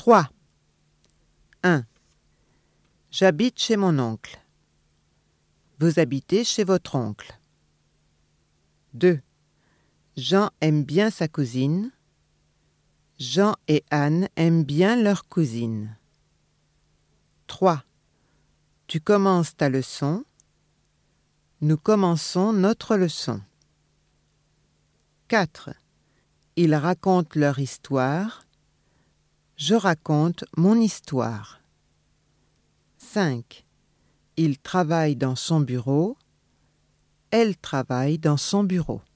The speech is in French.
3. 1. J'habite chez mon oncle. Vous habitez chez votre oncle. 2. Jean aime bien sa cousine. Jean et Anne aiment bien leur cousine. 3. Tu commences ta leçon. Nous commençons notre leçon. 4. Ils racontent leur histoire. Je raconte mon histoire. 5. Il travaille dans son bureau. Elle travaille dans son bureau.